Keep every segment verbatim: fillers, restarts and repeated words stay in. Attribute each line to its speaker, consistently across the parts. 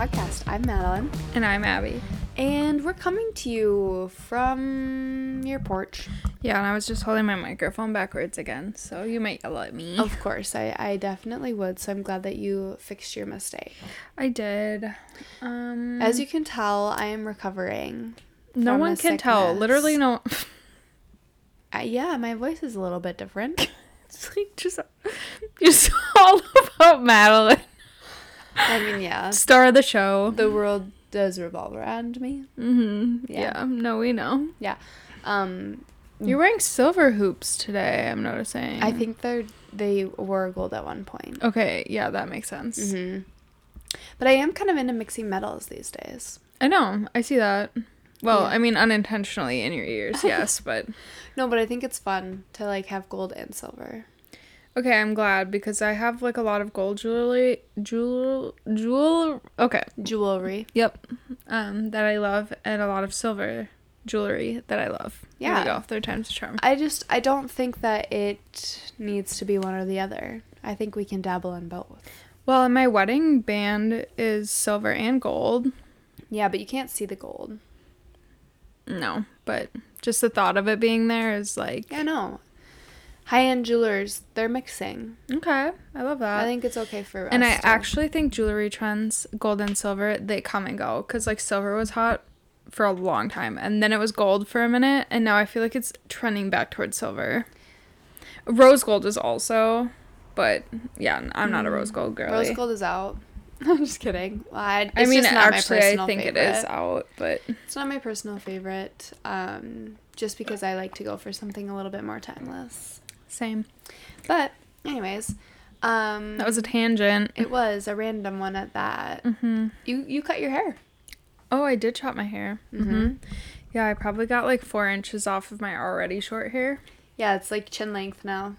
Speaker 1: podcast. I'm Madeline.
Speaker 2: And I'm Abby.
Speaker 1: And we're coming to you from your porch.
Speaker 2: Yeah, and I was just holding my microphone backwards again, so you might yell at me.
Speaker 1: Of course, I, I definitely would, so I'm glad that you fixed your mistake.
Speaker 2: I did. Um,
Speaker 1: As you can tell, I am recovering.
Speaker 2: No one can tell. Literally no.
Speaker 1: Uh, yeah, my voice is a little bit different.
Speaker 2: It's like just, just all about Madeline.
Speaker 1: I mean, yeah.
Speaker 2: Star of the show.
Speaker 1: The world does revolve around me.
Speaker 2: Mm-hmm.
Speaker 1: Yeah.
Speaker 2: yeah. No, we know.
Speaker 1: Yeah. Um,
Speaker 2: You're wearing silver hoops today, I'm noticing.
Speaker 1: I think they're they were gold at one point.
Speaker 2: Okay, yeah, that makes sense.
Speaker 1: Mm-hmm. But I am kind of into mixing metals these days.
Speaker 2: I know. I see that. Well,
Speaker 1: Yeah.
Speaker 2: I mean, unintentionally in your ears, yes, but...
Speaker 1: No, but I think it's fun to, like, have gold and silver.
Speaker 2: Okay, I'm glad, because I have, like, a lot of gold jewelry... Jewel... Jewel... Okay.
Speaker 1: Jewelry.
Speaker 2: Yep. Um, that I love, and a lot of silver jewelry that I love.
Speaker 1: Yeah.
Speaker 2: There we go. Third time's a charm.
Speaker 1: I just, I don't think that it needs to be one or the other. I think we can dabble in both.
Speaker 2: Well, and my wedding band is silver and gold.
Speaker 1: Yeah, but you can't see the gold.
Speaker 2: No, but just the thought of it being there is like...
Speaker 1: Yeah, no. High-end jewelers, they're mixing.
Speaker 2: Okay, I love that.
Speaker 1: I think it's okay for us
Speaker 2: And I
Speaker 1: to.
Speaker 2: actually think jewelry trends, gold and silver, they come and go. Because, like, silver was hot for a long time. And then it was gold for a minute. And now I feel like it's trending back towards silver. Rose gold is also... But, yeah, I'm not a rose gold girl.
Speaker 1: Rose gold is out. I'm just kidding. Well, I, it's
Speaker 2: I mean,
Speaker 1: just not
Speaker 2: actually,
Speaker 1: my personal
Speaker 2: I think
Speaker 1: favorite.
Speaker 2: it is out, but...
Speaker 1: It's not my personal favorite, um, just because I like to go for something a little bit more timeless.
Speaker 2: Same.
Speaker 1: But, anyways, um...
Speaker 2: That was a tangent.
Speaker 1: It was a random one at that.
Speaker 2: Mm-hmm.
Speaker 1: You you cut your hair.
Speaker 2: Oh, I did chop my hair.
Speaker 1: Mm-hmm.
Speaker 2: Mm-hmm. Yeah, I probably got like four inches off of my already short hair.
Speaker 1: Yeah, it's like chin length now.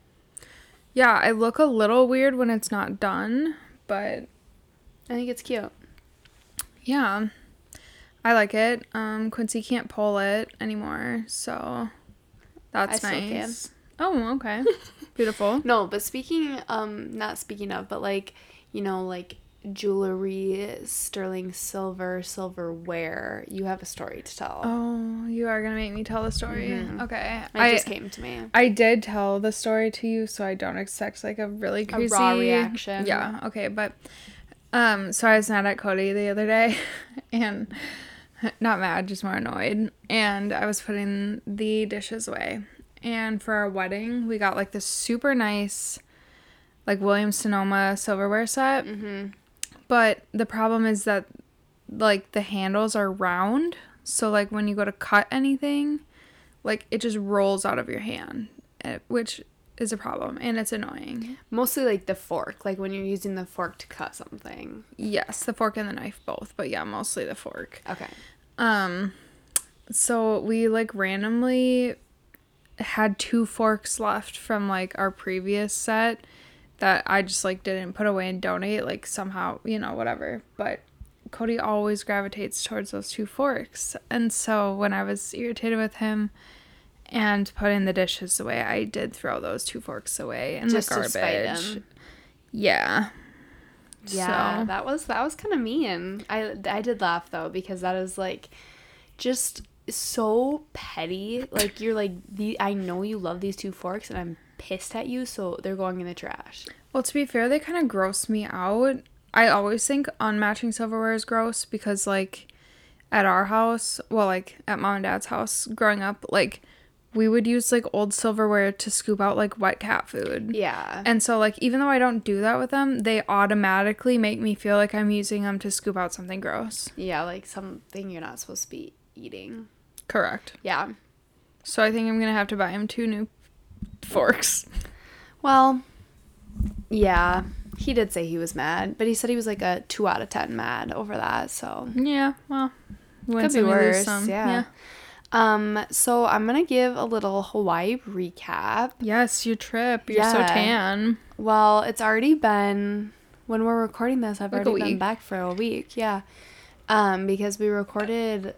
Speaker 2: Yeah, I look a little weird when it's not done, but...
Speaker 1: I think it's cute.
Speaker 2: Yeah, I like it. Um, Quincy can't pull it anymore, so that's
Speaker 1: I
Speaker 2: nice.
Speaker 1: still
Speaker 2: Oh, okay. Beautiful.
Speaker 1: No, but speaking, um, not speaking of, but like, you know, like jewelry, sterling silver, silverware, you have a story to tell.
Speaker 2: Oh, you are gonna make me tell the story.
Speaker 1: Mhm.
Speaker 2: Okay.
Speaker 1: It
Speaker 2: I
Speaker 1: just came to me.
Speaker 2: I did tell the story to you, so I don't expect like a really crazy
Speaker 1: A raw reaction.
Speaker 2: Yeah. Okay, but um, so I was mad at Cody the other day, and not mad, just more annoyed. And I was putting the dishes away, and for our wedding, we got like this super nice, like Williams Sonoma silverware set.
Speaker 1: Mm-hmm.
Speaker 2: But the problem is that like the handles are round, so like when you go to cut anything, like it just rolls out of your hand, eh, which is a problem, and it's annoying.
Speaker 1: Mostly like the fork, like when you're using the fork to cut something.
Speaker 2: Yes, the fork and the knife both, but yeah, mostly the fork.
Speaker 1: Okay.
Speaker 2: Um, so we like randomly had two forks left from like our previous set that I just like didn't put away and donate, like somehow, you know, whatever. But Cody always gravitates towards those two forks, and so when I was irritated with him and putting the dishes away, I did throw those two forks away in
Speaker 1: Just
Speaker 2: the
Speaker 1: to
Speaker 2: garbage.
Speaker 1: spite him.
Speaker 2: Yeah.
Speaker 1: Yeah,
Speaker 2: So.
Speaker 1: that was that was kind of mean. I I did laugh though, because that is like just so petty. Like you're like the I know you love these two forks and I'm pissed at you, so they're going in the trash.
Speaker 2: Well, to be fair, they kind of gross me out. I always think unmatching silverware is gross because, like, at our house, well, like, at mom and dad's house growing up, like, we would use, like, old silverware to scoop out, like, wet cat food.
Speaker 1: Yeah.
Speaker 2: And so, like, even though I don't do that with them, they automatically make me feel like I'm using them to scoop out something gross.
Speaker 1: Yeah, like something you're not supposed to be eating.
Speaker 2: Correct.
Speaker 1: Yeah.
Speaker 2: So I think I'm going to have to buy him two new forks.
Speaker 1: Well, yeah. He did say he was mad, but he said he was like a two out of ten mad over that, so.
Speaker 2: Yeah, well.
Speaker 1: Could be worse, yeah. yeah. Um, so I'm gonna give a little Hawaii recap.
Speaker 2: Yes, your trip. You're
Speaker 1: yeah.
Speaker 2: so tan.
Speaker 1: Well, it's already been, when we're recording this, I've
Speaker 2: like
Speaker 1: already been back for a week. Yeah. Um, because we recorded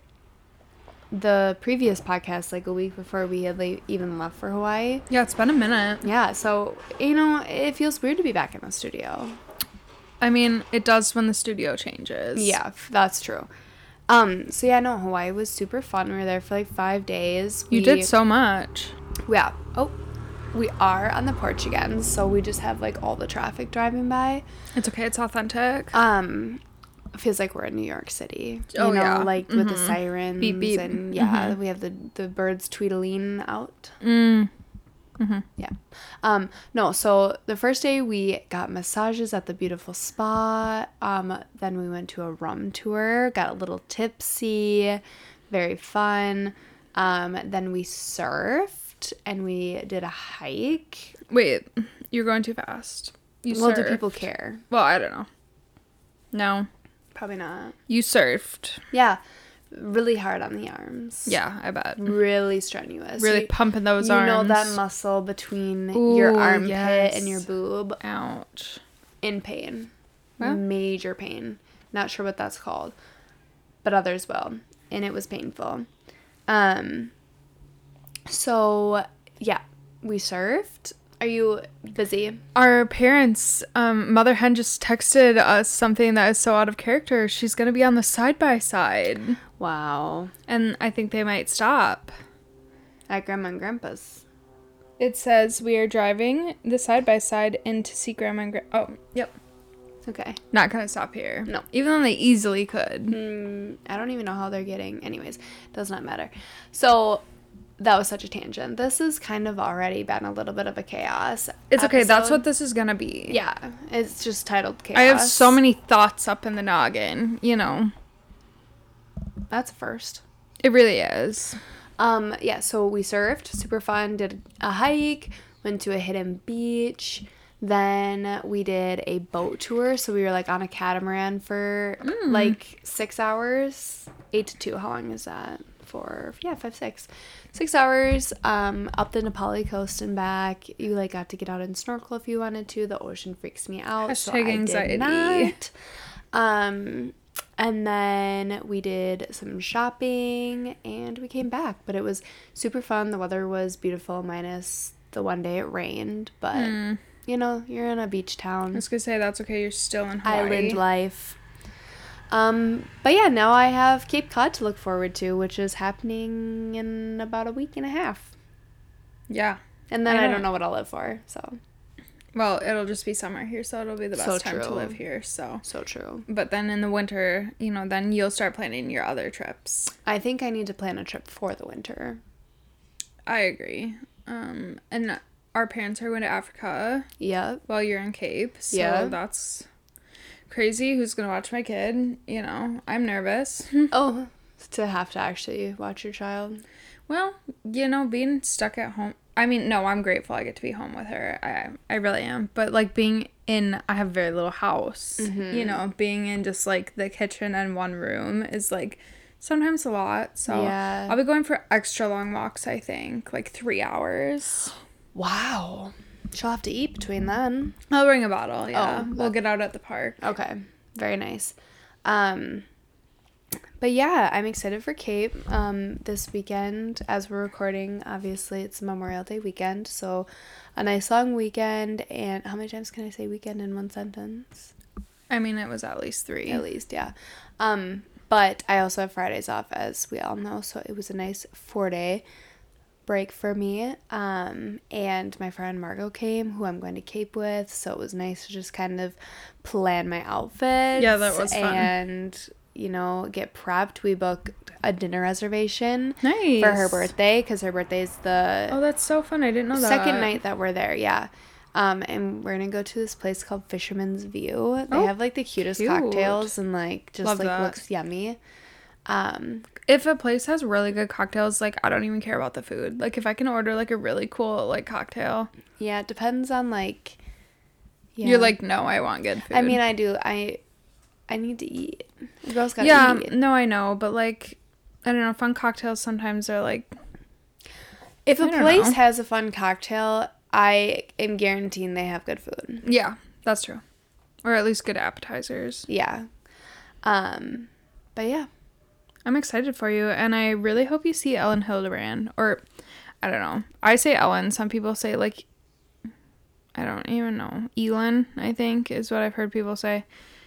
Speaker 1: the previous podcast like a week before we had like even left for Hawaii.
Speaker 2: Yeah, it's been a minute.
Speaker 1: Yeah, so, you know, it feels weird to be back in the studio.
Speaker 2: I mean, it does when the studio changes.
Speaker 1: Yeah, that's true. Um, so yeah, no, Hawaii was super fun. We were there for like five days.
Speaker 2: You
Speaker 1: we,
Speaker 2: did so much.
Speaker 1: Yeah. Oh, we are on the porch again, so we just have like all the traffic driving by.
Speaker 2: It's okay. It's authentic.
Speaker 1: Um, feels like we're in New York City. You
Speaker 2: Oh,
Speaker 1: know,
Speaker 2: yeah.
Speaker 1: like
Speaker 2: Mm-hmm.
Speaker 1: with the sirens
Speaker 2: Beep, beep.
Speaker 1: and yeah,
Speaker 2: Mm-hmm.
Speaker 1: we have the the birds tweedling out.
Speaker 2: Mm. Mm-hmm.
Speaker 1: Yeah. Um, no, so the first day we got massages at the beautiful spa. Um, then we went to a rum tour, got a little tipsy, very fun. Um, then we surfed and we did a hike.
Speaker 2: Wait, you're going too fast. You
Speaker 1: Well, do
Speaker 2: surfed.
Speaker 1: people care?
Speaker 2: Well, I don't know. No.
Speaker 1: Probably not.
Speaker 2: You surfed.
Speaker 1: Yeah. Really hard on the arms.
Speaker 2: Yeah, I bet.
Speaker 1: Really strenuous.
Speaker 2: Really
Speaker 1: you,
Speaker 2: pumping those
Speaker 1: you
Speaker 2: arms.
Speaker 1: You know that muscle between
Speaker 2: Ooh,
Speaker 1: your armpit
Speaker 2: yes.
Speaker 1: and your boob.
Speaker 2: Ouch.
Speaker 1: In pain.
Speaker 2: Well.
Speaker 1: Major pain. Not sure what that's called. But others will. And it was painful. Um. So, yeah. We surfed. Are you busy?
Speaker 2: Our parents, um, Mother Hen just texted us something that is so out of character. She's going to be on the side-by-side.
Speaker 1: Wow.
Speaker 2: And I think they might stop.
Speaker 1: At Grandma and Grandpa's.
Speaker 2: It says we are driving the side-by-side in to see Grandma and Grandpa. Oh, yep.
Speaker 1: Okay.
Speaker 2: Not going to stop here.
Speaker 1: No.
Speaker 2: Even though they easily could.
Speaker 1: Mm, I don't even know how they're getting. Anyways, does not matter. So, that was such a tangent. This has kind of already been a little bit of a chaos.
Speaker 2: It's okay. That's
Speaker 1: episode.
Speaker 2: what this is going to be.
Speaker 1: Yeah. It's just titled Chaos.
Speaker 2: I have so many thoughts up in the noggin, you know.
Speaker 1: That's a first.
Speaker 2: It really is.
Speaker 1: Um, yeah, so we surfed, super fun, did a hike, went to a hidden beach, then we did a boat tour, so we were like on a catamaran for
Speaker 2: Mm.
Speaker 1: like six hours, eight to two, how long is that? Four, yeah, five, six. Six hours, um, up the Nepali coast and back. You like got to get out and snorkel if you wanted to. The ocean freaks me out, so
Speaker 2: Hashtag
Speaker 1: I
Speaker 2: anxiety.
Speaker 1: did not. Um, and then we did some shopping and we came back, but it was super fun. The weather was beautiful, minus the one day it rained, but
Speaker 2: Mm.
Speaker 1: you know, you're in a beach
Speaker 2: I
Speaker 1: town,
Speaker 2: was going to say, that's okay. You're still in Hawaii.
Speaker 1: island life. Um, but yeah, now I have Cape Cod to look forward to, which is happening in about a week and a half.
Speaker 2: Yeah.
Speaker 1: And then
Speaker 2: I
Speaker 1: I
Speaker 2: don't-
Speaker 1: don't know what I'll live for, so.
Speaker 2: Well, it'll just be summer here, so it'll be the best
Speaker 1: So
Speaker 2: time to
Speaker 1: true.
Speaker 2: live here, so.
Speaker 1: So true.
Speaker 2: But then in the winter, you know, then you'll start planning your other trips.
Speaker 1: I think I need to plan a trip for the winter.
Speaker 2: I agree. Um, and our parents are going to Africa
Speaker 1: Yep.
Speaker 2: while you're in Cape, so
Speaker 1: Yeah.
Speaker 2: that's crazy. Who's going to watch my kid? You know, I'm nervous.
Speaker 1: Oh, to have to actually watch your child.
Speaker 2: Well, you know, being stuck at home. I mean, no, I'm grateful I get to be home with her. I I really am. But like being in, I have a very little house.
Speaker 1: Mm-hmm.
Speaker 2: You know, being in just like the kitchen and one room is like sometimes a lot. So
Speaker 1: Yeah.
Speaker 2: I'll be going for extra long walks, I think, like three hours.
Speaker 1: Wow. She'll have to eat between then.
Speaker 2: I'll bring a bottle. Yeah,
Speaker 1: Oh,
Speaker 2: we'll get out at the park.
Speaker 1: Okay. Very nice. Um, but yeah, I'm excited for Cape. Um, this weekend, as we're recording, obviously it's Memorial Day weekend, so a nice long weekend. And how many times can I say weekend in one sentence?
Speaker 2: I mean, it was at least three.
Speaker 1: At least, yeah. Um, but I also have Fridays off, as we all know, so it was a nice four day break for me. Um, and my friend Margot came, who I'm going to Cape with, so it was nice to just kind of plan my outfits.
Speaker 2: Yeah, that was fun.
Speaker 1: And, you know, get prepped. We booked a dinner reservation
Speaker 2: Nice.
Speaker 1: for her birthday, because her birthday is the
Speaker 2: Oh, that's so fun. I didn't know that.
Speaker 1: second night that we're there, yeah. Um, and we're gonna go to this place called Fisherman's View. They
Speaker 2: Oh,
Speaker 1: have like the cutest
Speaker 2: cute.
Speaker 1: cocktails and like just
Speaker 2: Love
Speaker 1: like
Speaker 2: that.
Speaker 1: looks yummy. Um,
Speaker 2: If a place has really good cocktails, like, I don't even care about the food. Like, if I can order, like, a really cool, like, cocktail,
Speaker 1: yeah, it depends on like. Yeah.
Speaker 2: you're like, no, I want good food.
Speaker 1: I mean, I do. I, I need to eat. The girls gotta
Speaker 2: yeah,
Speaker 1: eat.
Speaker 2: no, I know, but, like, I don't know, fun cocktails sometimes are, like,
Speaker 1: If a
Speaker 2: I don't
Speaker 1: place
Speaker 2: know.
Speaker 1: has a fun cocktail, I am guaranteeing they have good food.
Speaker 2: yeah, that's true. Or at least good appetizers.
Speaker 1: Yeah. Um, but yeah.
Speaker 2: I'm excited for you, and I really hope you see Ellen Hildebrand. Or, I don't know. I say Ellen. Some people say, like, I don't even know. Elin, I think, is what I've heard people say.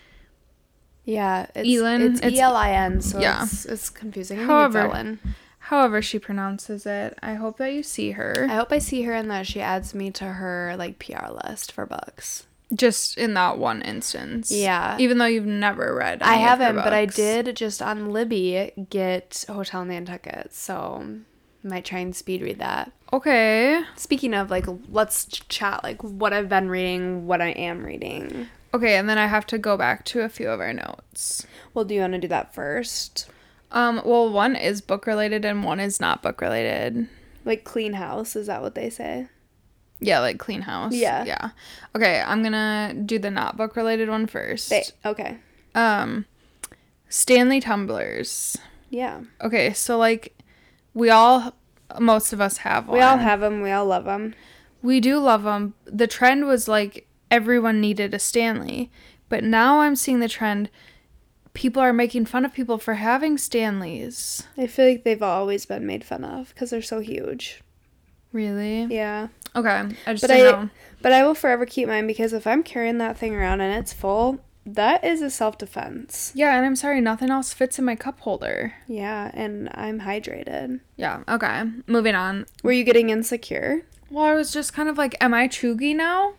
Speaker 1: Yeah, it's
Speaker 2: Elin.
Speaker 1: It's,
Speaker 2: It's-
Speaker 1: E L I N, so
Speaker 2: yeah.
Speaker 1: it's, it's confusing. I
Speaker 2: However-
Speaker 1: think it's Ellen.
Speaker 2: However she pronounces it. I hope that you see her.
Speaker 1: I hope I see her and that she adds me to her like P R list for books.
Speaker 2: Just in that one instance.
Speaker 1: Yeah.
Speaker 2: Even though you've never read
Speaker 1: I
Speaker 2: any of her
Speaker 1: haven't, but I
Speaker 2: books.
Speaker 1: did just on Libby get Hotel Nantucket, so might try and speed read that.
Speaker 2: Okay.
Speaker 1: Speaking of, like, let's ch- chat, like, what I've been reading, what I am reading.
Speaker 2: Okay, and then I have to go back to a few of our notes.
Speaker 1: Well, do you want to do that first?
Speaker 2: Um, well, one is book related and one is not book related.
Speaker 1: Like, clean house, is that what they say?
Speaker 2: Yeah, like clean house.
Speaker 1: Yeah.
Speaker 2: Yeah. Okay, I'm gonna do the not book related one first.
Speaker 1: They, okay.
Speaker 2: Um, Stanley tumblers.
Speaker 1: Yeah.
Speaker 2: Okay, so like, we all, most of us have one.
Speaker 1: We all have them. We all love them.
Speaker 2: We do love them. The trend was like everyone needed a Stanley, but now I'm seeing the trend. People are making fun of people for having Stanleys.
Speaker 1: I feel like they've always been made fun of because they're so huge.
Speaker 2: Really?
Speaker 1: Yeah.
Speaker 2: Okay. I just
Speaker 1: But
Speaker 2: didn't
Speaker 1: I,
Speaker 2: know.
Speaker 1: but I will forever keep mine because if I'm carrying that thing around and it's full, that is a self-defense.
Speaker 2: Yeah, and I'm sorry, nothing else fits in my cup holder.
Speaker 1: Yeah, and I'm hydrated.
Speaker 2: Yeah, okay. Moving on.
Speaker 1: Were you getting insecure?
Speaker 2: Well, I was just kind of like, am I chuggy now?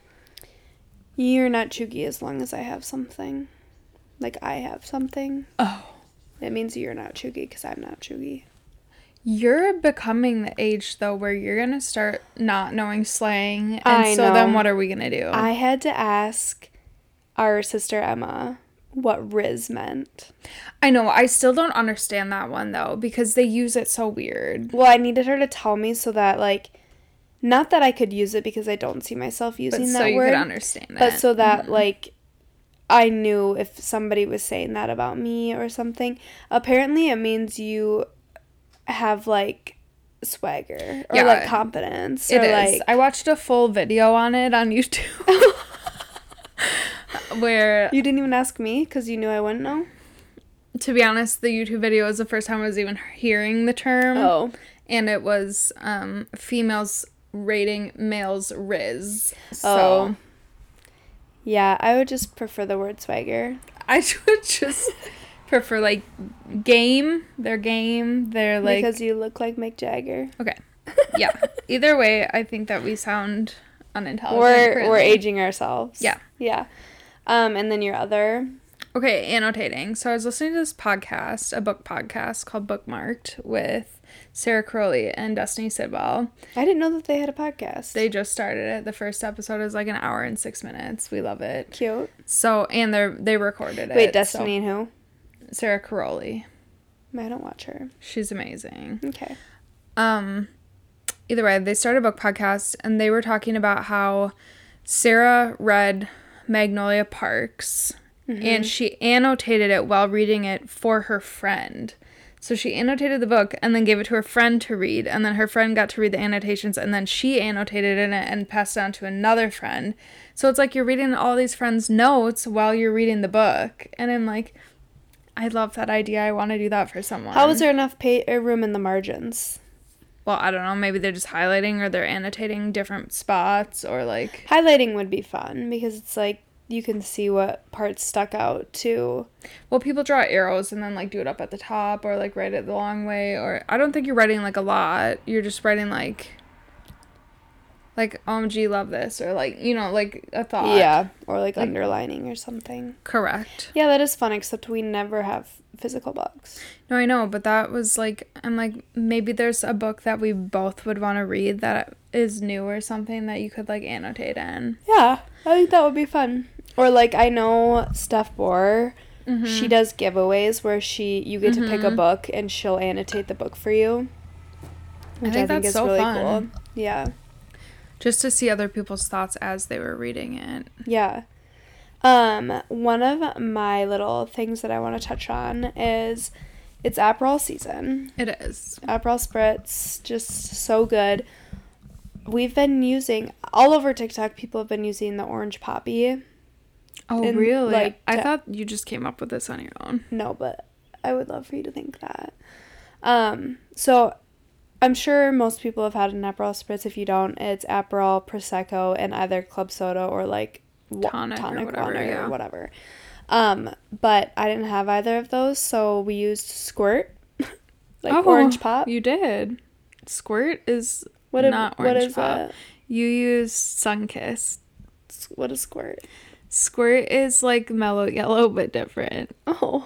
Speaker 1: You're not chuggy as long as I have something. Like I have something.
Speaker 2: Oh.
Speaker 1: It means you're not chuggy because I'm not chuggy.
Speaker 2: You're becoming the age, though, where you're going to start not knowing slang. And
Speaker 1: I
Speaker 2: so then
Speaker 1: know.
Speaker 2: what are we going to do?
Speaker 1: I had to ask our sister Emma what Riz meant.
Speaker 2: I know. I still don't understand that one, though, because they use it so weird.
Speaker 1: Well, I needed her to tell me so that, like, not that I could use it because I don't see myself
Speaker 2: But
Speaker 1: using
Speaker 2: so
Speaker 1: that
Speaker 2: you
Speaker 1: word.
Speaker 2: could understand it.
Speaker 1: But so that,
Speaker 2: Mhm.
Speaker 1: like, I knew if somebody was saying that about me or something. Apparently, it means you have, like, swagger or,
Speaker 2: Yeah,
Speaker 1: like, confidence.
Speaker 2: It
Speaker 1: or,
Speaker 2: is.
Speaker 1: Like,
Speaker 2: I watched a full video on it on YouTube. Where,
Speaker 1: you didn't even ask me because you knew I wouldn't know?
Speaker 2: to be honest, the YouTube video was the first time I was even hearing the term.
Speaker 1: Oh.
Speaker 2: And it was um, females rating males Riz. So
Speaker 1: Oh. Yeah, I would just prefer the word swagger.
Speaker 2: I would just prefer like game. Their game. They're like
Speaker 1: because you look like Mick Jagger.
Speaker 2: okay. Yeah. Either way, I think that we sound unintelligent.
Speaker 1: We're,
Speaker 2: currently.
Speaker 1: we're aging ourselves.
Speaker 2: Yeah.
Speaker 1: Yeah. Um, and then your other...
Speaker 2: Okay, annotating. So I was listening to this podcast, a book podcast called Bookmarked with Sarah Crowley and Destiny Sidwell.
Speaker 1: I didn't know that they had a podcast.
Speaker 2: They just started it. The first episode is like an hour and six minutes. We love it.
Speaker 1: Cute.
Speaker 2: So, and they they recorded it.
Speaker 1: Wait, Destiny and who?
Speaker 2: So, Sarah Crowley.
Speaker 1: I don't watch her.
Speaker 2: She's amazing.
Speaker 1: Okay.
Speaker 2: Um, either way, they started a book podcast and they were talking about how Sarah read Magnolia Parks.
Speaker 1: Mm-hmm.
Speaker 2: And she annotated it while reading it for her friend. So she annotated the book and then gave it to her friend to read. And then her friend got to read the annotations. And then she annotated in it and passed it on to another friend. So it's like you're reading all these friends' notes while you're reading the book. And I'm like, I love that idea. I want to do that for someone.
Speaker 1: How is there enough pay- uh, room in the margins?
Speaker 2: Well, I don't know. Maybe they're just highlighting or they're annotating different spots or like...
Speaker 1: Highlighting would be fun because it's like you can see what parts stuck out too.
Speaker 2: Well, people draw arrows and then, like, do it up at the top or, like, write it the long way. Or I don't think you're writing, like, a lot. You're just writing, like, like, O M G, love this. Or, like, you know, like, a thought.
Speaker 1: Yeah. Or like,
Speaker 2: Like-
Speaker 1: underlining or something.
Speaker 2: Correct.
Speaker 1: Yeah, that is fun, except we never have physical books.
Speaker 2: No, I know. But that was, like, I'm like, maybe there's a book that we both would want to read that is new or something that you could, like, annotate in.
Speaker 1: Yeah, I think that would be fun. Or like, I know Steph Bohr,
Speaker 2: Mm-hmm.
Speaker 1: she does giveaways where she you get to pick a
Speaker 2: Mhm.
Speaker 1: book and she'll annotate the book for you. Which
Speaker 2: think that's so fun.
Speaker 1: Yeah.
Speaker 2: Just to see other people's thoughts as they were reading it.
Speaker 1: Yeah. Um, one of my little things that I want to touch on is it's Aperol season.
Speaker 2: It is.
Speaker 1: Aperol Spritz, just so good. We've been using, all over TikTok, people have been using the orange poppy.
Speaker 2: Oh,
Speaker 1: And,
Speaker 2: really?
Speaker 1: like,
Speaker 2: I
Speaker 1: to-
Speaker 2: thought you just came up with this on your own.
Speaker 1: No, but I would love for you to think that. Um, so I'm sure most people have had an Aperol Spritz. If you don't, it's Aperol, Prosecco, and either club soda or like wa-
Speaker 2: Tonic,
Speaker 1: tonic
Speaker 2: or whatever.
Speaker 1: water
Speaker 2: Yeah.
Speaker 1: or whatever. Um, but I didn't have either of those, so we used Squirt, like
Speaker 2: Oh,
Speaker 1: Orange Pop.
Speaker 2: You did. Squirt is
Speaker 1: What
Speaker 2: not
Speaker 1: if, what
Speaker 2: Orange
Speaker 1: is
Speaker 2: Pop.
Speaker 1: it?
Speaker 2: You use Sunkist.
Speaker 1: What is Squirt?
Speaker 2: Squirt is like mellow yellow but different.
Speaker 1: Oh.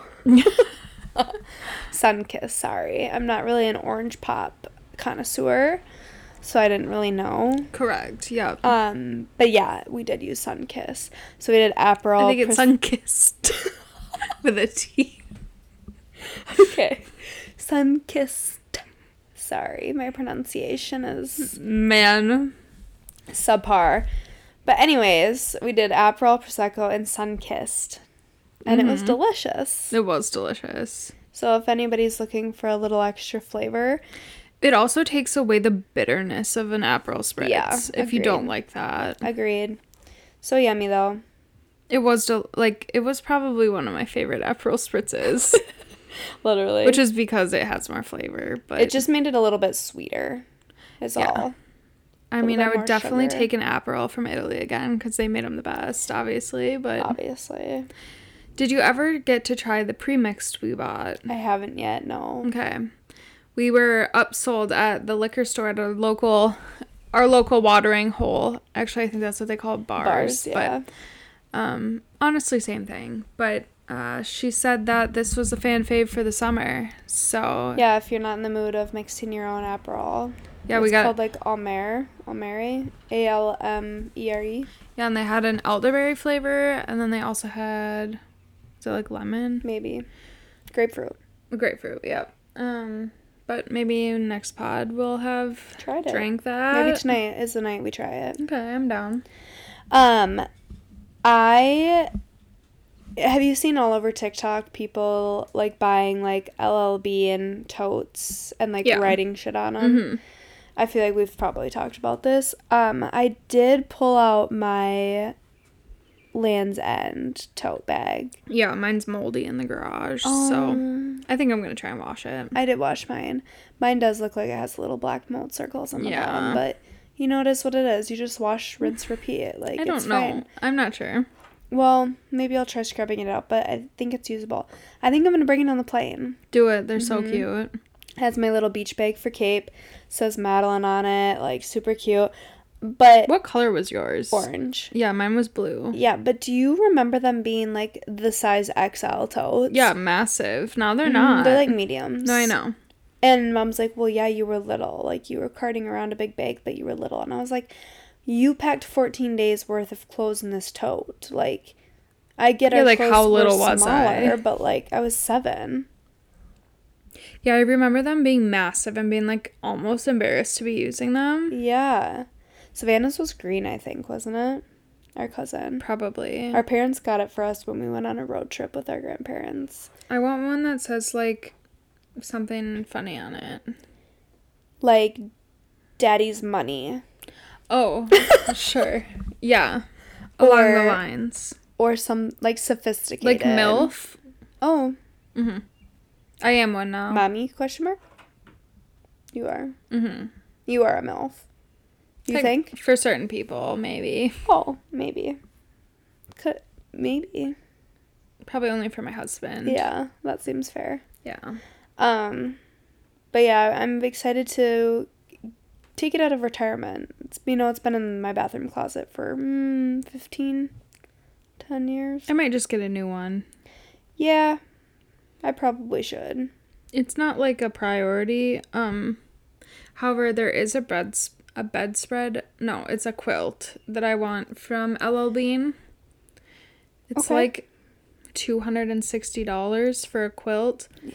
Speaker 1: Sunkiss, sorry. I'm not really an Orange Pop connoisseur, so I didn't really know.
Speaker 2: Correct. Yep.
Speaker 1: Um, but yeah, we did use Sunkiss. So we did Aperol.
Speaker 2: I think it's
Speaker 1: Pros-
Speaker 2: Sunkissed with a T.
Speaker 1: Okay. Sunkissed. Sorry, my pronunciation is
Speaker 2: Man.
Speaker 1: subpar. But anyways, we did Aperol, Prosecco, and Sunkissed. And
Speaker 2: Mm-hmm.
Speaker 1: it was delicious.
Speaker 2: It was delicious.
Speaker 1: So if anybody's looking for a little extra flavor,
Speaker 2: It also takes away the bitterness of an Aperol Spritz.
Speaker 1: Yeah,
Speaker 2: if you don't
Speaker 1: agreed.
Speaker 2: like that.
Speaker 1: agreed. So yummy though.
Speaker 2: It was del- like it was probably one of my favorite Aperol Spritzes,
Speaker 1: Literally.
Speaker 2: which is because it has more flavor. But
Speaker 1: It just made it a little bit sweeter, is
Speaker 2: Yeah.
Speaker 1: all.
Speaker 2: I
Speaker 1: little
Speaker 2: mean,
Speaker 1: bit
Speaker 2: I would
Speaker 1: more
Speaker 2: definitely
Speaker 1: sugar.
Speaker 2: take an Aperol from Italy again because they made them the best, obviously. But
Speaker 1: Obviously.
Speaker 2: did you ever get to try the pre-mixed we bought?
Speaker 1: I haven't yet, no.
Speaker 2: Okay. We were upsold at the liquor store at our local, our local watering hole. Actually, I think that's what they call bars.
Speaker 1: Bars, yeah.
Speaker 2: But um, honestly, same thing. But uh, she said that this was a fan fave for the summer. So
Speaker 1: Yeah, if you're not in the mood of mixing your own Aperol.
Speaker 2: yeah,
Speaker 1: it's
Speaker 2: we got
Speaker 1: called like Almer, Almere, A L M E R E,
Speaker 2: yeah, and they had an elderberry flavor, and then they also had, is it like lemon?
Speaker 1: maybe. Grapefruit.
Speaker 2: Grapefruit. Yep. Um, but maybe next pod we'll have
Speaker 1: Tried it.
Speaker 2: drank that.
Speaker 1: Maybe tonight is the night we try it.
Speaker 2: Okay, I'm down.
Speaker 1: Um, I have you seen all over TikTok people like buying like L L B and totes and like
Speaker 2: Yeah.
Speaker 1: writing shit on them.
Speaker 2: Mm-hmm.
Speaker 1: I feel like we've probably talked about this. Um, I did pull out my Land's End tote bag.
Speaker 2: Yeah, mine's moldy in the garage, so
Speaker 1: Um,
Speaker 2: I think I'm gonna try and wash it.
Speaker 1: I did wash mine. Mine does look like it has little black mold circles on the
Speaker 2: Yeah.
Speaker 1: bottom, but you know it is what it is. You just wash, rinse, repeat. Like
Speaker 2: I don't
Speaker 1: it's
Speaker 2: know.
Speaker 1: fine.
Speaker 2: I'm not sure.
Speaker 1: Well, maybe I'll try scrubbing it out, but I think it's usable. I think I'm gonna bring it on the plane.
Speaker 2: Do it. They're so
Speaker 1: Mhm.
Speaker 2: cute.
Speaker 1: Has my little beach bag for Cape. Says Madeline on it, like super cute. But
Speaker 2: What color was yours?
Speaker 1: orange.
Speaker 2: Yeah, mine was blue.
Speaker 1: Yeah, but do you remember them being like the size X L totes?
Speaker 2: Yeah, massive. Now they're
Speaker 1: Mhm,
Speaker 2: not.
Speaker 1: They're like mediums.
Speaker 2: No, I know.
Speaker 1: And Mom's like, well, yeah, you were little. Like, you were carting around a big bag, but you were little. And I was like, you packed fourteen days worth of clothes in this tote. Like, I get
Speaker 2: Yeah,
Speaker 1: our
Speaker 2: like,
Speaker 1: clothes
Speaker 2: how
Speaker 1: were
Speaker 2: little was I?
Speaker 1: smaller, but, like, I was seven.
Speaker 2: Yeah, I remember them being massive and being like almost embarrassed to be using them.
Speaker 1: Yeah. Savannah's was green, I think, wasn't it? Our cousin.
Speaker 2: Probably.
Speaker 1: Our parents got it for us when we went on a road trip with our grandparents.
Speaker 2: I want one that says like something funny on it.
Speaker 1: Like, Daddy's money.
Speaker 2: Oh, sure. Yeah. Along
Speaker 1: Or-
Speaker 2: the lines.
Speaker 1: Or some, like, sophisticated.
Speaker 2: Like MILF.
Speaker 1: Oh,
Speaker 2: Mm-hmm. I am one now.
Speaker 1: mommy, question mark? You are.
Speaker 2: Mm-hmm.
Speaker 1: You are a MILF. You think?
Speaker 2: For certain people, maybe.
Speaker 1: Oh, maybe. Could, maybe.
Speaker 2: Probably only for my husband.
Speaker 1: Yeah, that seems fair.
Speaker 2: Yeah.
Speaker 1: Um, but yeah, I'm excited to take it out of retirement. It's, you know, it's been in my bathroom closet for mm, fifteen, ten years.
Speaker 2: I might just get a new one.
Speaker 1: Yeah, I probably should.
Speaker 2: It's not like a priority. Um, however, there is a bed a bedspread. No, it's a quilt that I want from L L Bean. It's
Speaker 1: Okay.
Speaker 2: like two hundred and sixty dollars for a quilt.
Speaker 1: Yeah.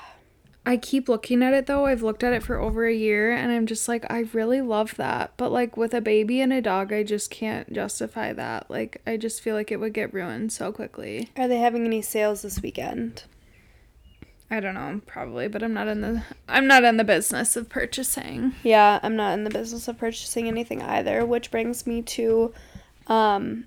Speaker 2: I keep looking at it though. I've looked at it for over a year, and I'm just like, I really love that. But like with a baby and a dog, I just can't justify that. Like, I just feel like it would get ruined so quickly.
Speaker 1: Are they having any sales this weekend?
Speaker 2: I don't know, probably, but I'm not in the I'm not in the business of purchasing.
Speaker 1: Yeah, I'm not in the business of purchasing anything either, which brings me to um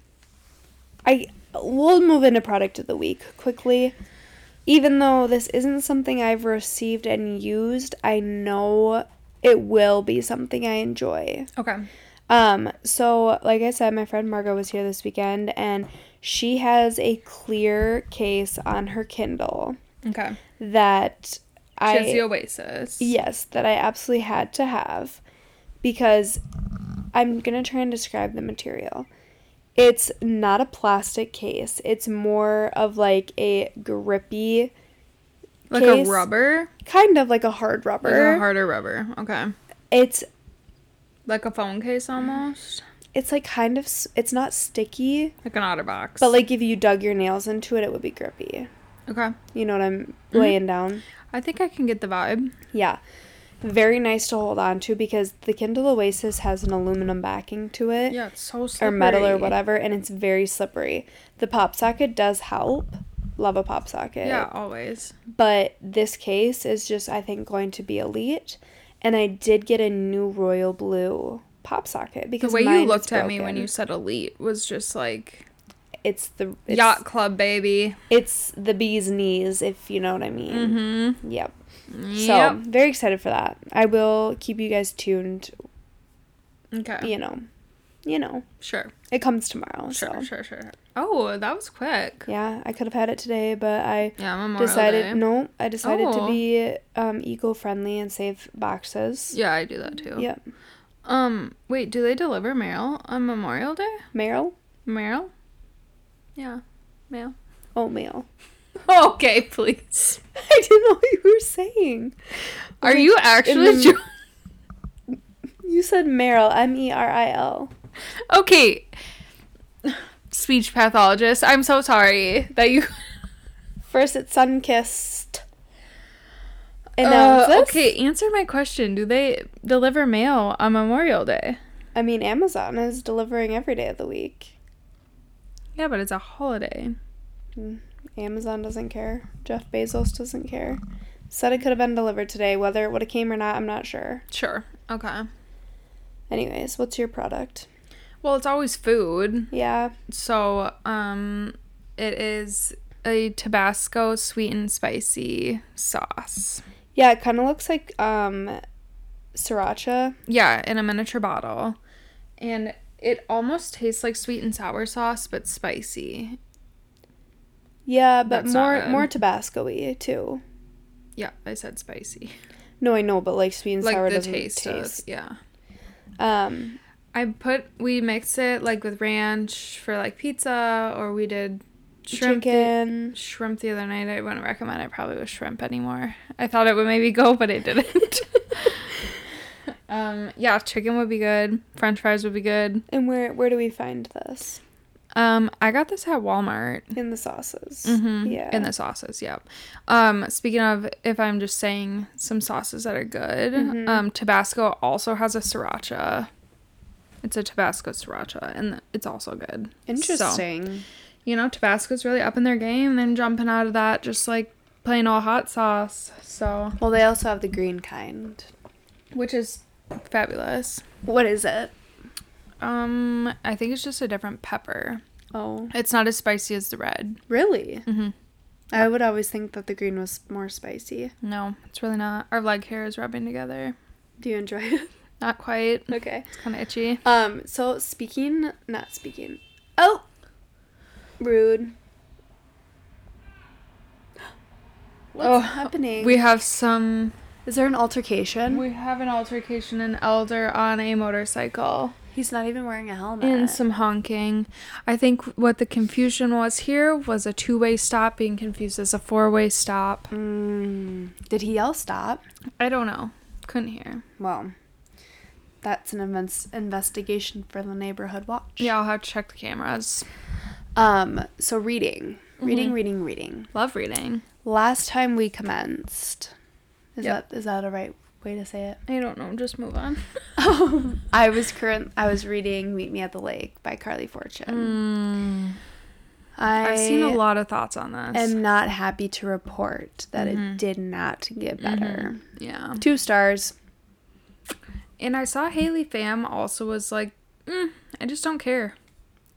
Speaker 1: I we'll move into product of the week quickly. Even though this isn't something I've received and used, I know it will be something I enjoy.
Speaker 2: Okay.
Speaker 1: Um, so like I said, my friend Margot was here this weekend, and she has a clear case on her Kindle
Speaker 2: Okay.
Speaker 1: that I
Speaker 2: She has the Oasis.
Speaker 1: yes, that I absolutely had to have, because I'm gonna try and describe the material. It's not a plastic case. It's more of like a grippy
Speaker 2: Like
Speaker 1: case.
Speaker 2: a rubber?
Speaker 1: Kind of like a hard rubber.
Speaker 2: Like a harder rubber. Okay.
Speaker 1: It's
Speaker 2: Like a phone case almost?
Speaker 1: it's like kind of s- it's not sticky,
Speaker 2: Like an OtterBox.
Speaker 1: but like if you dug your nails into it, it would be grippy.
Speaker 2: Okay.
Speaker 1: You know what I'm
Speaker 2: Mm-hmm.
Speaker 1: laying down?
Speaker 2: I think I can get the vibe.
Speaker 1: Yeah. Very nice to hold on to, because the Kindle Oasis has an aluminum backing to it.
Speaker 2: Yeah, it's so slippery.
Speaker 1: Or metal or whatever, and it's very slippery. The pop socket does help. Love a pop socket.
Speaker 2: Yeah, always.
Speaker 1: But this case is just, I think, going to be elite. And I did get a new royal blue pop socket, because
Speaker 2: The way
Speaker 1: mine
Speaker 2: you
Speaker 1: is
Speaker 2: looked at me when
Speaker 1: broken.
Speaker 2: you said elite was just like
Speaker 1: It's the it's,
Speaker 2: yacht club, baby.
Speaker 1: It's the bee's knees, if you know what I mean.
Speaker 2: Mm-hmm.
Speaker 1: Yep.
Speaker 2: Yep.
Speaker 1: So very excited for that. I will keep you guys tuned.
Speaker 2: Okay.
Speaker 1: You know, you know,
Speaker 2: Sure.
Speaker 1: it comes tomorrow.
Speaker 2: Sure,
Speaker 1: so.
Speaker 2: sure, sure. Oh, that was quick.
Speaker 1: Yeah, I could have had it today, but I
Speaker 2: Yeah, Memorial
Speaker 1: decided
Speaker 2: Day.
Speaker 1: no. I decided to
Speaker 2: Oh.
Speaker 1: be um, eco-friendly and save boxes.
Speaker 2: Yeah, I do that too.
Speaker 1: Yep.
Speaker 2: Um, wait, do they deliver mail on Memorial Day?
Speaker 1: Meryl,
Speaker 2: Mail? Yeah, mail.
Speaker 1: oatmeal.
Speaker 2: Okay, please.
Speaker 1: I didn't know what you were saying.
Speaker 2: Are
Speaker 1: Like,
Speaker 2: you
Speaker 1: in
Speaker 2: actually
Speaker 1: the-
Speaker 2: jo-
Speaker 1: You said Meryl, M E R I L.
Speaker 2: Okay. Speech pathologist, I'm so sorry that you
Speaker 1: First it's sun-kissed. And now it's
Speaker 2: Uh,
Speaker 1: this?
Speaker 2: okay, answer my question. Do they deliver mail on Memorial Day?
Speaker 1: I mean, Amazon is delivering every day of the week.
Speaker 2: Yeah, but it's a holiday.
Speaker 1: Mm, Amazon doesn't care. Jeff Bezos doesn't care. Said it could have been delivered today. Whether it would have came or not, I'm not sure.
Speaker 2: Sure. Okay.
Speaker 1: Anyways, what's your product?
Speaker 2: Well, it's always food.
Speaker 1: Yeah.
Speaker 2: So, um, it is a Tabasco sweet and spicy sauce.
Speaker 1: Yeah, it kind of looks like um, sriracha.
Speaker 2: Yeah, in a miniature bottle. And it almost tastes like sweet and sour sauce, but spicy.
Speaker 1: Yeah, but
Speaker 2: That's not
Speaker 1: more
Speaker 2: good.
Speaker 1: more Tabasco-y too.
Speaker 2: Yeah, I said spicy.
Speaker 1: No, I know, but like sweet and
Speaker 2: Like
Speaker 1: sour
Speaker 2: the
Speaker 1: doesn't
Speaker 2: taste,
Speaker 1: taste.
Speaker 2: of, yeah.
Speaker 1: Um,
Speaker 2: I put, we mix it like with ranch for like pizza, or we did shrimp. The,
Speaker 1: chicken.
Speaker 2: shrimp the other night. I wouldn't recommend it probably with shrimp anymore. I thought it would maybe go, but it didn't. um, yeah, chicken would be good. French fries would be good.
Speaker 1: And where where do we find this?
Speaker 2: Um, I got this at Walmart.
Speaker 1: In the sauces.
Speaker 2: Mm-hmm.
Speaker 1: Yeah.
Speaker 2: In the sauces, yeah. Um, speaking of, if I'm just saying some sauces that are good,
Speaker 1: Mhm.
Speaker 2: um, Tabasco also has a sriracha. It's a Tabasco sriracha, and it's also good.
Speaker 1: Interesting.
Speaker 2: So, you know, Tabasco's really up in their game and jumping out of that, just like plain old hot sauce. So,
Speaker 1: Well, they also have the green kind.
Speaker 2: which is fabulous.
Speaker 1: What is it?
Speaker 2: Um, I think it's just a different pepper.
Speaker 1: Oh,
Speaker 2: It's not as spicy as the red.
Speaker 1: really?
Speaker 2: Mm-hmm.
Speaker 1: I would always think that the green was more spicy.
Speaker 2: No, it's really not. Our leg hair is rubbing together.
Speaker 1: Do you enjoy it?
Speaker 2: Not quite.
Speaker 1: Okay.
Speaker 2: It's kind of itchy.
Speaker 1: Um, so speaking, not speaking. Oh! Rude. What's
Speaker 2: Oh,
Speaker 1: happening?
Speaker 2: We have some.
Speaker 1: Is there an altercation?
Speaker 2: We have an altercation. An elder on a motorcycle
Speaker 1: He's not even wearing a helmet.
Speaker 2: and some honking. I think what the confusion was here was a two-way stop being confused as a four-way stop.
Speaker 1: Mm, did he yell stop?
Speaker 2: I don't know. Couldn't hear.
Speaker 1: Well, that's an invents- investigation for the neighborhood watch.
Speaker 2: Yeah, I'll have to check the cameras.
Speaker 1: Um, so reading. Reading,
Speaker 2: Mhm.
Speaker 1: reading, reading.
Speaker 2: Love reading.
Speaker 1: Last time we commenced. Is
Speaker 2: Yep.
Speaker 1: that is that a right way to say it?
Speaker 2: I don't know. Just move on.
Speaker 1: I was current I was reading Meet Me at the Lake by Carly Fortune.
Speaker 2: Mm.
Speaker 1: I
Speaker 2: I've seen a lot of thoughts on this.
Speaker 1: am not happy to report that
Speaker 2: Mhm.
Speaker 1: it did not get better.
Speaker 2: Mhm. Yeah.
Speaker 1: Two stars.
Speaker 2: And I saw Haley Pham also was like, mm, I just don't care.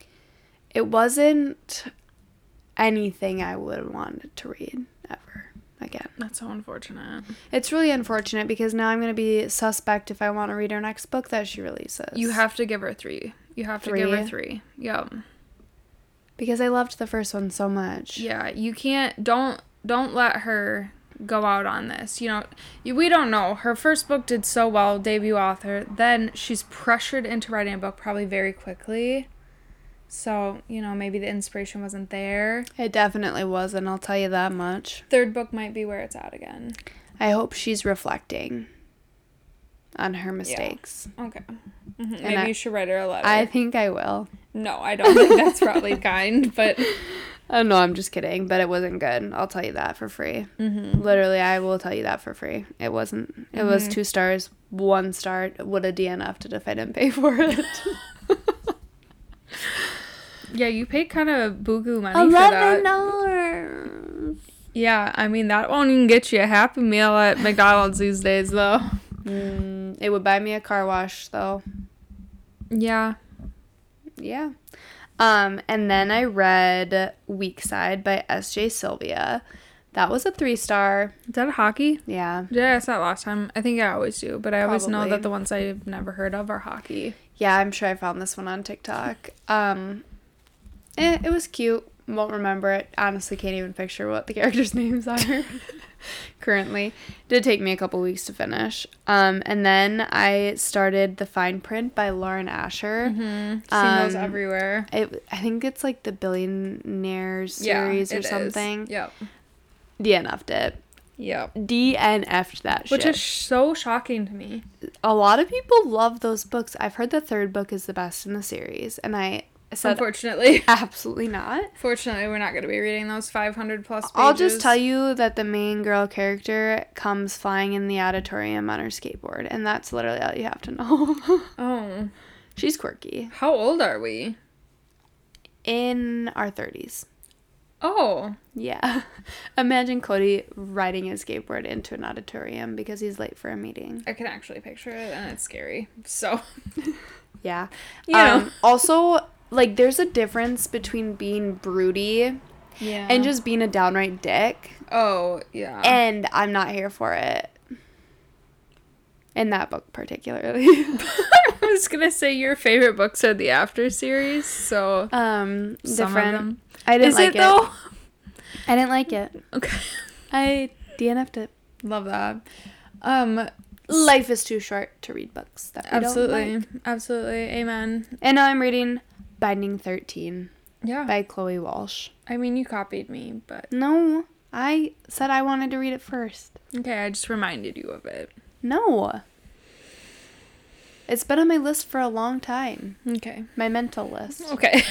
Speaker 1: It wasn't anything I would have wanted to read ever. again.
Speaker 2: That's so unfortunate.
Speaker 1: It's really unfortunate because now I'm going to be suspect if I want to read her next book that she releases.
Speaker 2: You have to give her three. You have to
Speaker 1: Three?
Speaker 2: give her three. Yep.
Speaker 1: Because I loved the first one so much.
Speaker 2: Yeah, you can't, don't, don't let her go out on this. You know, you, we don't know. Her first book did so well, debut author. Then she's pressured into writing a book probably very quickly. So, you know, maybe the inspiration wasn't there.
Speaker 1: It definitely wasn't, I'll tell you that much.
Speaker 2: Third book might be where it's at again.
Speaker 1: I hope she's reflecting on her mistakes.
Speaker 2: Yeah. Okay. Mm-hmm. Maybe
Speaker 1: I,
Speaker 2: you should write her a letter.
Speaker 1: I think I will.
Speaker 2: No, I don't think that's probably kind, but...
Speaker 1: Oh, no, I'm just kidding, but it wasn't good. I'll tell you that for free.
Speaker 2: Mm-hmm.
Speaker 1: Literally, I will tell you that for free. It wasn't. It
Speaker 2: Mm-hmm.
Speaker 1: was two stars, one star. Would have D N F'd it if I didn't pay for it.
Speaker 2: Yeah, you paid kind of buku money for that.
Speaker 1: eleven dollars.
Speaker 2: Yeah, I mean, that won't even get you a Happy Meal at McDonald's these days, though.
Speaker 1: Mm, it would buy me a car wash, though.
Speaker 2: Yeah.
Speaker 1: Yeah. Um, and then I read Weak Side by S J Sylvia. That was a three star.
Speaker 2: Is that a hockey?
Speaker 1: Yeah.
Speaker 2: Did I ask that last time? I think I always do, but I always know
Speaker 1: Probably.
Speaker 2: that the ones I've never heard of are hockey.
Speaker 1: Yeah, I'm sure I found this one on TikTok. Um, eh, it was cute. Won't remember it. Honestly, can't even picture what the characters' names are currently. Did take me a couple weeks to finish. Um, and then I started The Fine Print by Lauren Asher.
Speaker 2: Mm-hmm. Seen
Speaker 1: Um,
Speaker 2: those everywhere.
Speaker 1: It, I think it's like the Billionaires series
Speaker 2: yeah,
Speaker 1: or
Speaker 2: it is.
Speaker 1: something.
Speaker 2: Yep.
Speaker 1: D N F'd it.
Speaker 2: Yep.
Speaker 1: D N F'd that shit.
Speaker 2: Which is so shocking to me.
Speaker 1: A lot of people love those books. I've heard the third book is the best in the series, and I said
Speaker 2: Unfortunately.
Speaker 1: absolutely not.
Speaker 2: Fortunately, we're not going to be reading those five hundred plus pages.
Speaker 1: I'll just tell you that the main girl character comes flying in the auditorium on her skateboard, and that's literally all you have to know.
Speaker 2: Oh.
Speaker 1: She's quirky.
Speaker 2: How old are we?
Speaker 1: In our thirties.
Speaker 2: Oh.
Speaker 1: Yeah. Imagine Cody riding his skateboard into an auditorium because he's late for a meeting.
Speaker 2: I can actually picture it, and it's scary. So.
Speaker 1: Yeah.
Speaker 2: You know.
Speaker 1: Um, also, like, there's a difference between being broody
Speaker 2: Yeah.
Speaker 1: and just being a downright dick.
Speaker 2: Oh, yeah.
Speaker 1: And I'm not here for it. In that book, particularly.
Speaker 2: I was gonna say your favorite books are the After series, so
Speaker 1: um,
Speaker 2: some
Speaker 1: different.
Speaker 2: of them.
Speaker 1: I didn't
Speaker 2: Is
Speaker 1: like
Speaker 2: it though?
Speaker 1: I didn't like it.
Speaker 2: Okay,
Speaker 1: I D N F'd it.
Speaker 2: love that. Um,
Speaker 1: Life is too short to read books that we
Speaker 2: absolutely,
Speaker 1: don't like.
Speaker 2: absolutely, amen.
Speaker 1: And now I'm reading Binding thirteen
Speaker 2: Yeah,
Speaker 1: by Chloe Walsh.
Speaker 2: I mean you copied me, but
Speaker 1: No, I said I wanted to read it first.
Speaker 2: okay, I just reminded you of it.
Speaker 1: No. It's been on my list for a long time.
Speaker 2: Okay,
Speaker 1: My mental list.
Speaker 2: okay.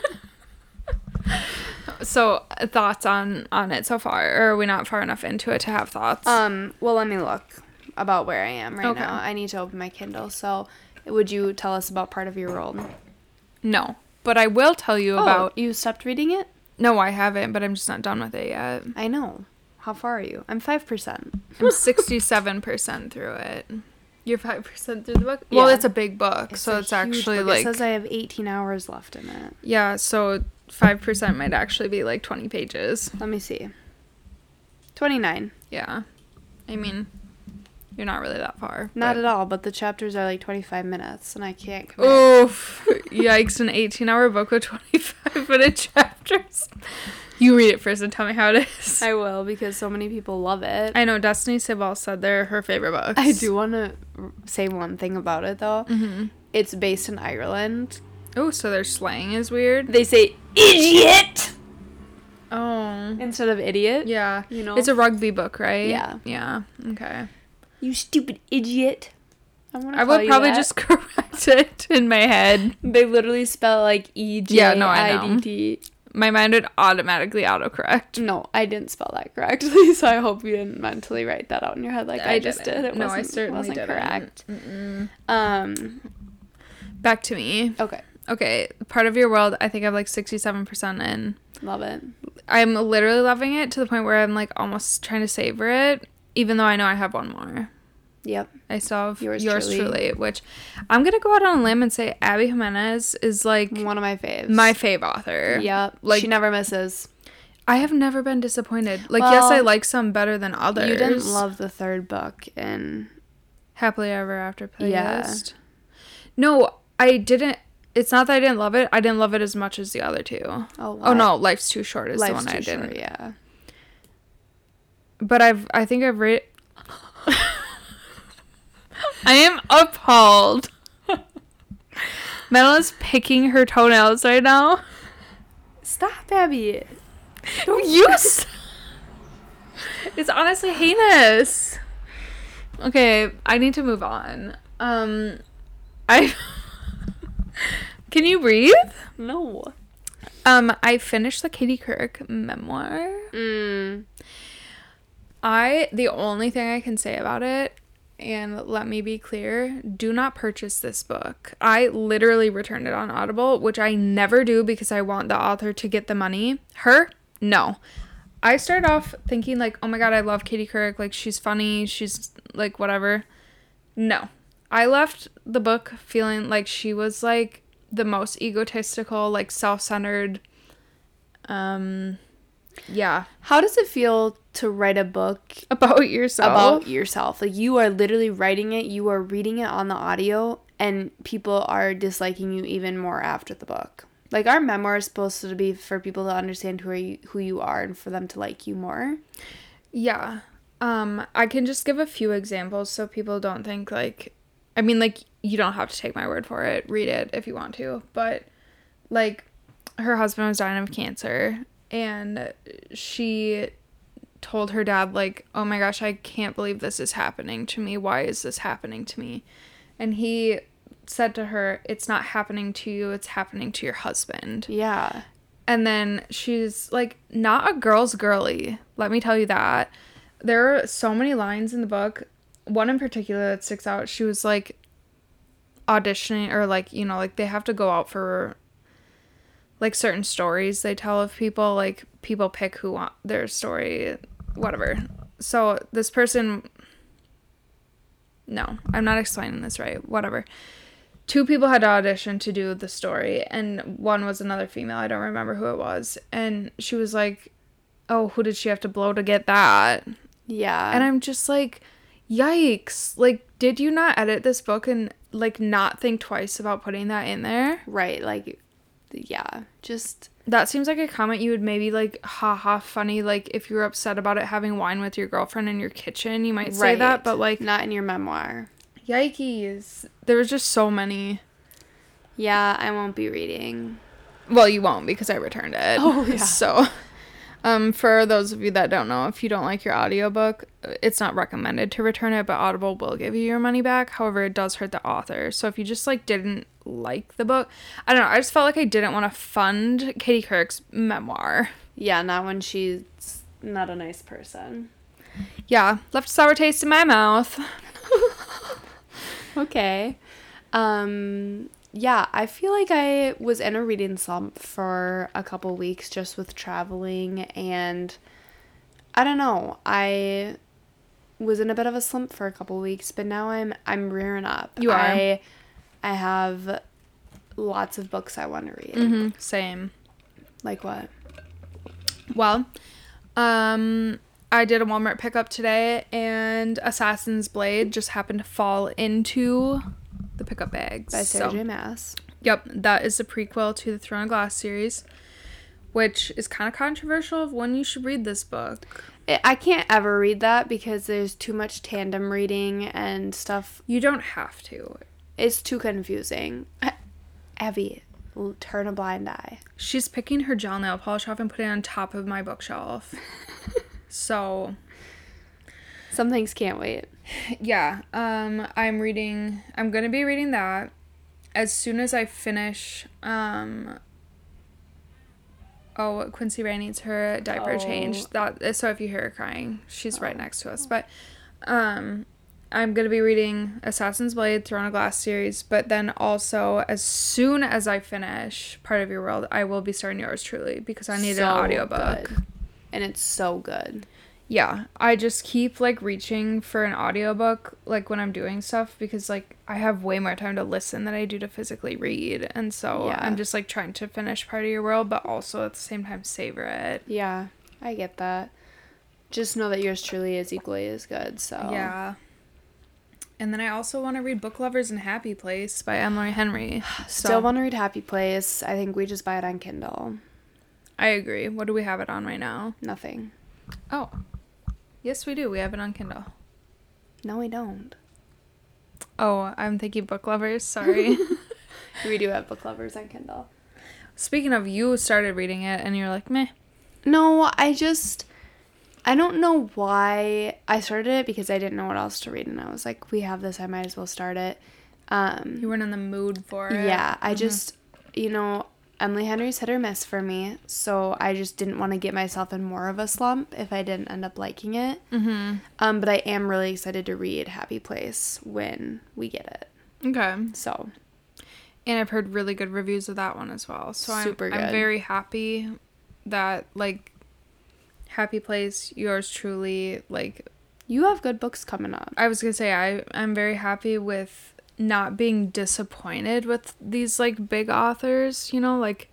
Speaker 2: So thoughts on on it so far, or are we not far enough into it to have thoughts?
Speaker 1: Um, well, let me look about where I am right
Speaker 2: Okay.
Speaker 1: now. I need to open my Kindle. So, would you tell us about Part of Your World?
Speaker 2: No, but I will tell you about.
Speaker 1: Oh, you stopped reading it?
Speaker 2: No, I haven't, but I'm just not done with it yet.
Speaker 1: I know. How far are you? I'm five percent.
Speaker 2: I'm sixty-seven percent through it. You're five percent through the book? Well,
Speaker 1: Yeah.
Speaker 2: it's a big book, so
Speaker 1: a
Speaker 2: it's
Speaker 1: huge
Speaker 2: actually
Speaker 1: book.
Speaker 2: like...
Speaker 1: It says I have eighteen hours left in it.
Speaker 2: Yeah, so five percent might actually be like twenty pages.
Speaker 1: Let me see. twenty-nine.
Speaker 2: Yeah. I mean, you're not really that far.
Speaker 1: Not
Speaker 2: but-
Speaker 1: at all, but the chapters are like twenty-five minutes, and I can't commit.
Speaker 2: Oof. Yikes, an eighteen-hour book with twenty-five minute chapters. You read it first and tell me how it is.
Speaker 1: I will, because so many people love it.
Speaker 2: I know Destiny Sibel said they're her favorite books.
Speaker 1: I do want to say one thing about it, though.
Speaker 2: Mm-hmm.
Speaker 1: It's based in Ireland.
Speaker 2: Oh, so their slang is weird?
Speaker 1: They say, idiot!
Speaker 2: Oh.
Speaker 1: Instead of idiot.
Speaker 2: Yeah.
Speaker 1: You know?
Speaker 2: It's a rugby book, right?
Speaker 1: Yeah.
Speaker 2: Yeah. Okay.
Speaker 1: You stupid idiot. I, wanna
Speaker 2: I
Speaker 1: call
Speaker 2: would
Speaker 1: you
Speaker 2: probably
Speaker 1: that.
Speaker 2: just correct it in my head.
Speaker 1: They literally spell like E J
Speaker 2: Yeah, no, I
Speaker 1: I D T.
Speaker 2: My mind would automatically autocorrect.
Speaker 1: No, I didn't spell that correctly, so I hope you didn't mentally write that out in your head like I,
Speaker 2: I
Speaker 1: just
Speaker 2: didn't.
Speaker 1: did. It
Speaker 2: no, I
Speaker 1: wasn't,
Speaker 2: certainly
Speaker 1: wasn't
Speaker 2: didn't.
Speaker 1: correct.
Speaker 2: Mm-mm.
Speaker 1: Um,
Speaker 2: Back to me.
Speaker 1: okay.
Speaker 2: Okay, Part of Your World, I think I'm like sixty-seven percent in.
Speaker 1: Love it.
Speaker 2: I'm literally loving it to the point where I'm like almost trying to savor it, even though I know I have one more.
Speaker 1: Yep.
Speaker 2: I still have
Speaker 1: Yours
Speaker 2: yours,
Speaker 1: truly.
Speaker 2: truly, which I'm going to go out on a limb and say Abby Jimenez is like
Speaker 1: One of my faves.
Speaker 2: my fave author.
Speaker 1: Yep.
Speaker 2: Like-
Speaker 1: she never misses.
Speaker 2: I have never been disappointed. Like, well, yes, I like some better than others.
Speaker 1: You didn't love the third book in
Speaker 2: Happily Ever After playlist. Yeah. No, I didn't. It's not that I didn't love it. I didn't love it as much as the other two. Oh, what? Oh no, Life's Too Short is Life's the one I didn't. Short, yeah. But I've, I think I've read. I am appalled. Madeline is picking her toenails right now.
Speaker 1: Stop, Abby.
Speaker 2: Don't use. It's honestly heinous. Okay, I need to move on. Um, I. Can you breathe?
Speaker 1: No.
Speaker 2: Um, I finished the Katie Couric memoir.
Speaker 1: Mm.
Speaker 2: I the only thing I can say about it, and let me be clear, do not purchase this book. I literally returned it on Audible, which I never do because I want the author to get the money. Her? No. I started off thinking like, oh my god, I love Katie Couric, like she's funny, she's like whatever. No. I left the book feeling like she was like the most egotistical, like self-centered, um yeah.
Speaker 1: How does it feel to write a book
Speaker 2: about yourself?
Speaker 1: About yourself. Like, you are literally writing it, you are reading it on the audio, and people are disliking you even more after the book. Like, our memoir is supposed to be for people to understand who are you, who you are and for them to like you more.
Speaker 2: Yeah. Um, I can just give a few examples so people don't think, like... I mean, like, you don't have to take my word for it. Read it if you want to. But, like, her husband was dying of cancer, and she told her dad, like, oh my gosh, I can't believe this is happening to me. Why is this happening to me? And he said to her, it's not happening to you, it's happening to your husband.
Speaker 1: Yeah.
Speaker 2: And then she's, like, not a girl's girly. Let me tell you that. There are so many lines in the book. One in particular that sticks out, she was, like, auditioning, or, like, you know, like, they have to go out for... like, certain stories they tell of people, like, people pick who want their story, whatever. So, this person, no, I'm not explaining this right, whatever. Two people had to audition to do the story, and one was another female, I don't remember who it was, and she was like, oh, who did she have to blow to get that?
Speaker 1: Yeah.
Speaker 2: And I'm just like, yikes, like, did you not edit this book and, like, not think twice about putting that in there?
Speaker 1: Right, like... yeah, just...
Speaker 2: that seems like a comment you would maybe, like, haha, funny, like, if you were upset about it having wine with your girlfriend in your kitchen, you might say right. that, but, like...
Speaker 1: not in your memoir.
Speaker 2: Yikes. There was just so many.
Speaker 1: Yeah, I won't be reading.
Speaker 2: Well, you won't, because I returned it.
Speaker 1: Oh, yeah.
Speaker 2: So, um, for those of you that don't know, if you don't like your audiobook, it's not recommended to return it, but Audible will give you your money back. However, it does hurt the author. So if you just, like, didn't like the book, I don't know, I just felt like I didn't want to fund Katie Couric's memoir.
Speaker 1: Yeah, not when she's not a nice person.
Speaker 2: Yeah, left a sour taste in my mouth.
Speaker 1: Okay. Um, yeah, I feel like I was in a reading slump for a couple weeks just with traveling, and I don't know, I was in a bit of a slump for a couple weeks, but now I'm I'm rearing up.
Speaker 2: You are.
Speaker 1: I, I have lots of books I want to read.
Speaker 2: Mm-hmm. Same.
Speaker 1: Like what?
Speaker 2: Well, um, I did a Walmart pickup today, and Assassin's Blade just happened to fall into the pickup bags.
Speaker 1: By Sarah J. Maas.
Speaker 2: Yep, that is the prequel to the Throne of Glass series, which is kind of controversial of when you should read this book.
Speaker 1: I can't ever read that because there's too much tandem reading and stuff.
Speaker 2: You don't have to.
Speaker 1: It's too confusing. Abby, turn a blind eye.
Speaker 2: She's picking her gel nail polish off and putting it on top of my bookshelf. So...
Speaker 1: some things can't wait.
Speaker 2: Yeah. Um, I'm reading... I'm going to be reading that. As soon as I finish... Um, oh, Quincy Ray needs her diaper
Speaker 1: oh.
Speaker 2: changed. That, so if you hear her crying, she's oh. right next to us. But... Um, I'm going to be reading Assassin's Blade, Throne of Glass series, but then also, as soon as I finish Part of Your World, I will be starting Yours Truly, because I need
Speaker 1: so
Speaker 2: an audiobook.
Speaker 1: Good. And it's so good.
Speaker 2: Yeah, I just keep like reaching for an audiobook like when I'm doing stuff because like I have way more time to listen than I do to physically read. And so
Speaker 1: Yeah.
Speaker 2: I'm just like trying to finish Part of Your World but also at the same time savor it.
Speaker 1: Yeah, I get that. Just know that yours truly is equally as good, so.
Speaker 2: Yeah. And then I also want to read Book Lovers and Happy Place by Emily Henry.
Speaker 1: Still
Speaker 2: So,
Speaker 1: want to read Happy Place. I think we just buy it on Kindle.
Speaker 2: I agree. What do we have it on right now?
Speaker 1: Nothing.
Speaker 2: Oh. Yes, we do. We have it on Kindle.
Speaker 1: No, we don't.
Speaker 2: Oh, I'm thinking Book Lovers. Sorry.
Speaker 1: We do have Book Lovers on Kindle.
Speaker 2: Speaking of, you started reading it and you're like, meh.
Speaker 1: No, I just... I don't know why I started it because I didn't know what else to read. And I was like, we have this. I might as well start it. Um,
Speaker 2: You weren't in the mood for it.
Speaker 1: Yeah, I
Speaker 2: Mhm.
Speaker 1: just... You know... Emily Henry's hit or miss for me, so I just didn't want to get myself in more of a slump if I didn't end up liking it.
Speaker 2: Mm-hmm.
Speaker 1: Um, but I am really excited to read Happy Place when we get it.
Speaker 2: Okay.
Speaker 1: So.
Speaker 2: And I've heard really good reviews of that one as well. So
Speaker 1: Super
Speaker 2: I'm,
Speaker 1: good.
Speaker 2: I'm very happy that, like, Happy Place, yours truly, like...
Speaker 1: You have good books coming up.
Speaker 2: I was going to say, I, I'm very happy with not being disappointed with these like big authors, you know, like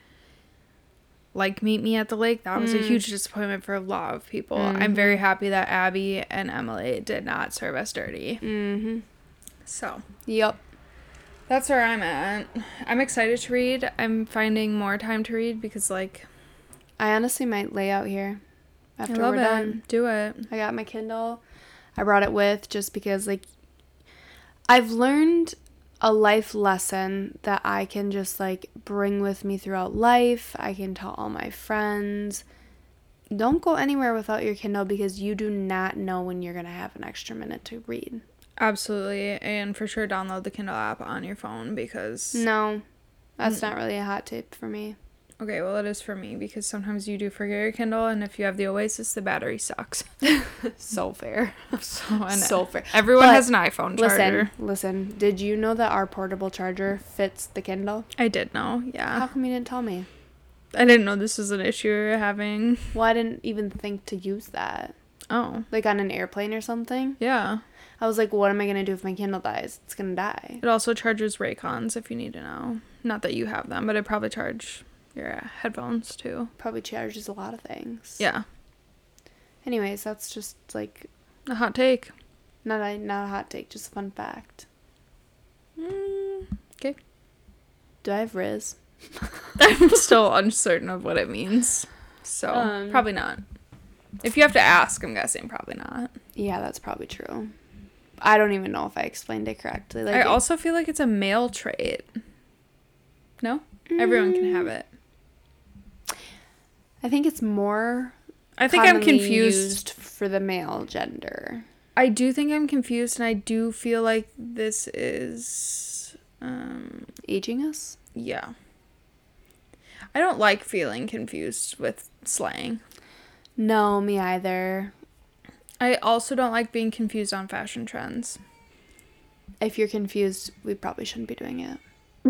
Speaker 2: like Meet Me at the Lake. That was mm. a huge disappointment for a lot of people. Mm-hmm. I'm very happy that Abby and Emily did not serve us dirty.
Speaker 1: Mm-hmm.
Speaker 2: So.
Speaker 1: Yep.
Speaker 2: That's where I'm at. I'm excited to read. I'm finding more time to read because like.
Speaker 1: I honestly might lay out here after
Speaker 2: I love
Speaker 1: we're
Speaker 2: it.
Speaker 1: done.
Speaker 2: Do it.
Speaker 1: I got my Kindle. I brought it with just because like. I've learned a life lesson that I can just, like, bring with me throughout life. I can tell all my friends. Don't go anywhere without your Kindle because you do not know when you're going to have an extra minute to read.
Speaker 2: Absolutely. And for sure download the Kindle app on your phone because...
Speaker 1: No, that's mm. not really a hot tip for me.
Speaker 2: Okay, well, it is for me because sometimes you do forget your Kindle, and if you have the Oasis, the battery sucks.
Speaker 1: So fair.
Speaker 2: So,
Speaker 1: so fair.
Speaker 2: Everyone
Speaker 1: but
Speaker 2: has an iPhone charger.
Speaker 1: Listen, listen. Did you know that our portable charger fits the Kindle?
Speaker 2: I did know, yeah.
Speaker 1: How come you didn't tell me?
Speaker 2: I didn't know this was an issue we were having.
Speaker 1: Well, I didn't even think to use that.
Speaker 2: Oh.
Speaker 1: Like on an airplane or something?
Speaker 2: Yeah.
Speaker 1: I was like, what am I going to do if my Kindle dies? It's going to die.
Speaker 2: It also charges Raycons if you need to know. Not that you have them, but it probably charge your headphones too.
Speaker 1: Probably charges a lot of things.
Speaker 2: Yeah.
Speaker 1: Anyways, that's just like...
Speaker 2: A hot take.
Speaker 1: Not a, not a hot take, just a fun fact.
Speaker 2: Mm, okay.
Speaker 1: Do I have Riz?
Speaker 2: I'm still uncertain of what it means. So, um, probably not. If you have to ask, I'm guessing probably not.
Speaker 1: Yeah, that's probably true. I don't even know if I explained it correctly. Like
Speaker 2: I
Speaker 1: it,
Speaker 2: also feel like it's a male trait. No? Mm, Everyone can have it.
Speaker 1: I think it's more
Speaker 2: I think I'm confused
Speaker 1: used for the male gender.
Speaker 2: I do think I'm confused, and I do feel like this is um
Speaker 1: aging us?
Speaker 2: Yeah. I don't like feeling confused with slang.
Speaker 1: No, me either.
Speaker 2: I also don't like being confused on fashion trends.
Speaker 1: If you're confused, we probably shouldn't be doing it.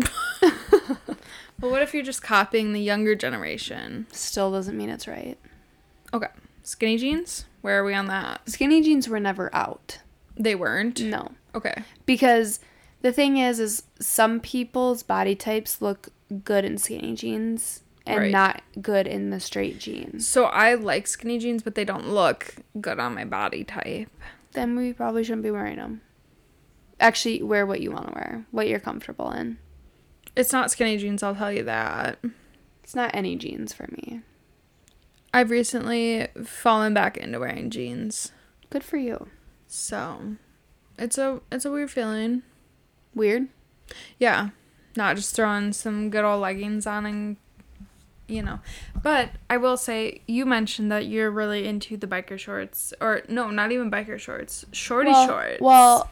Speaker 2: But what if you're just copying the younger generation?
Speaker 1: Still doesn't mean it's right.
Speaker 2: Okay. Skinny jeans? Where are we on that?
Speaker 1: Skinny jeans were never out.
Speaker 2: They weren't?
Speaker 1: No.
Speaker 2: Okay.
Speaker 1: Because the thing is, is some people's body types look good in skinny jeans and right. not good in the straight jeans.
Speaker 2: So I like skinny jeans, but they don't look good on my body type.
Speaker 1: Then we probably shouldn't be wearing them. Actually, wear what you want to wear. What you're comfortable in.
Speaker 2: It's not skinny jeans, I'll tell you that.
Speaker 1: It's not any jeans for me.
Speaker 2: I've recently fallen back into wearing jeans.
Speaker 1: Good for you.
Speaker 2: So, it's a it's a weird feeling.
Speaker 1: Weird?
Speaker 2: Yeah. Not just throwing some good old leggings on and, you know. But I will say, you mentioned that you're really into the biker shorts. Or, no, not even biker shorts. Shorty
Speaker 1: well,
Speaker 2: shorts.
Speaker 1: Well.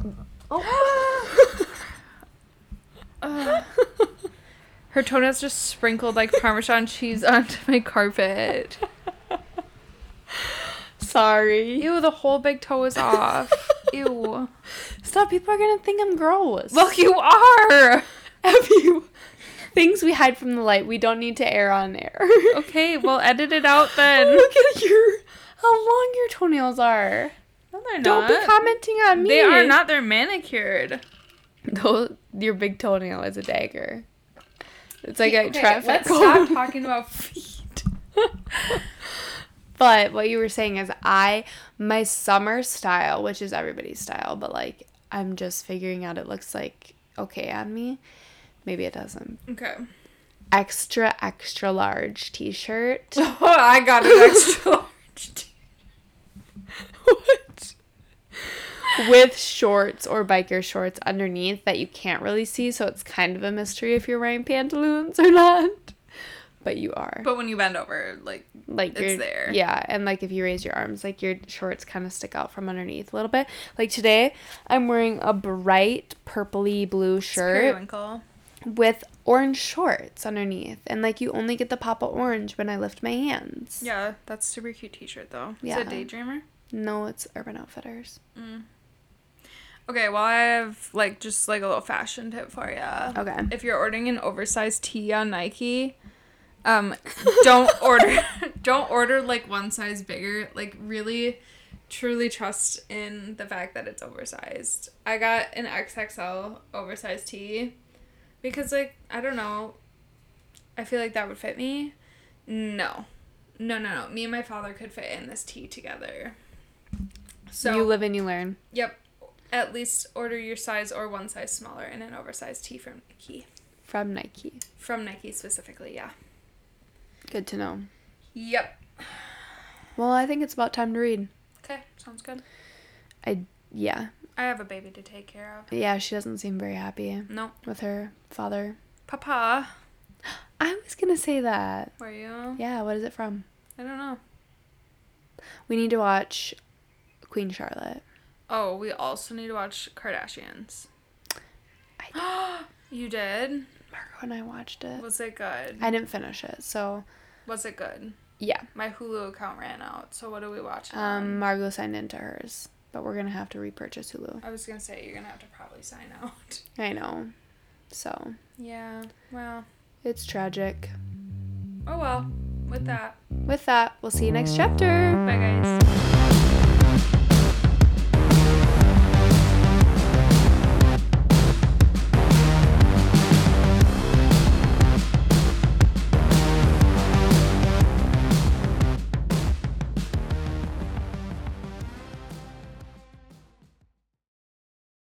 Speaker 1: Oh.
Speaker 2: uh, her toenails just sprinkled like Parmesan cheese onto my carpet.
Speaker 1: Sorry.
Speaker 2: Ew, the whole big toe is off. Ew.
Speaker 1: Stop, people are gonna think I'm gross.
Speaker 2: Well, you are.
Speaker 1: Have you... Things we hide from the light, we don't need to air on air.
Speaker 2: Okay, well, edit it out then.
Speaker 1: Look at your... how long your toenails are.
Speaker 2: No, they're
Speaker 1: Don't
Speaker 2: not.
Speaker 1: be commenting on me.
Speaker 2: They are not. They're manicured.
Speaker 1: Those, your big toenail is a dagger. It's like a
Speaker 2: Okay,
Speaker 1: traffic
Speaker 2: let's
Speaker 1: cone.
Speaker 2: stop talking about feet.
Speaker 1: But what you were saying is I, my summer style, which is everybody's style, but like I'm just figuring out it looks like okay on me. Maybe it doesn't.
Speaker 2: Okay.
Speaker 1: Extra, extra large t-shirt.
Speaker 2: Oh, I got an extra large.
Speaker 1: What? With shorts or biker shorts underneath that you can't really see, so it's kind of a mystery if you're wearing pantaloons or not. But you are.
Speaker 2: But when you bend over, like,
Speaker 1: Like
Speaker 2: it's
Speaker 1: you're,
Speaker 2: there.
Speaker 1: Yeah, and like if you raise your arms, like your shorts kind of stick out from underneath a little bit. Like today, I'm wearing a bright purpley blue shirt
Speaker 2: Periwinkle.
Speaker 1: with orange shorts underneath, and like you only get the pop of orange when I lift my hands.
Speaker 2: Yeah, that's super cute t-shirt though.
Speaker 1: Yeah.
Speaker 2: Is it Daydreamer?
Speaker 1: No, it's Urban Outfitters.
Speaker 2: Mm. Okay, well I have like just like a little fashion tip for you.
Speaker 1: Okay.
Speaker 2: If you're ordering an oversized tee on Nike, um, don't order don't order like one size bigger. Like really, truly trust in the fact that it's oversized. I got an X X L oversized tee because like I don't know, I feel like that would fit me. No, no, no, no. Me and my father could fit in this tee together. So
Speaker 1: You live and you learn.
Speaker 2: Yep. At least order your size or one size smaller in an oversized tee from Nike.
Speaker 1: From Nike.
Speaker 2: From Nike specifically, yeah.
Speaker 1: Good to know.
Speaker 2: Yep.
Speaker 1: Well, I think it's about time to read.
Speaker 2: Okay, sounds good.
Speaker 1: I, yeah.
Speaker 2: I have a baby to take care of.
Speaker 1: Yeah, she doesn't seem very happy
Speaker 2: No.
Speaker 1: with her father.
Speaker 2: Papa.
Speaker 1: I was going to say that.
Speaker 2: Were you?
Speaker 1: Yeah, what is it from?
Speaker 2: I don't know.
Speaker 1: We need to watch Queen Charlotte.
Speaker 2: Oh, we also need to watch Kardashians.
Speaker 1: I
Speaker 2: You did?
Speaker 1: Margo and I watched it.
Speaker 2: Was it good?
Speaker 1: I didn't finish it, so
Speaker 2: Was it good?
Speaker 1: yeah.
Speaker 2: My Hulu account ran out, so what do we watch?
Speaker 1: Um, Margo signed into hers, but we're gonna have to repurchase Hulu.
Speaker 2: I was gonna say you're gonna have to probably sign out.
Speaker 1: I know. So
Speaker 2: Yeah. Well.
Speaker 1: it's tragic.
Speaker 2: Oh well. With that.
Speaker 1: With that, we'll see you next chapter.
Speaker 2: Bye guys.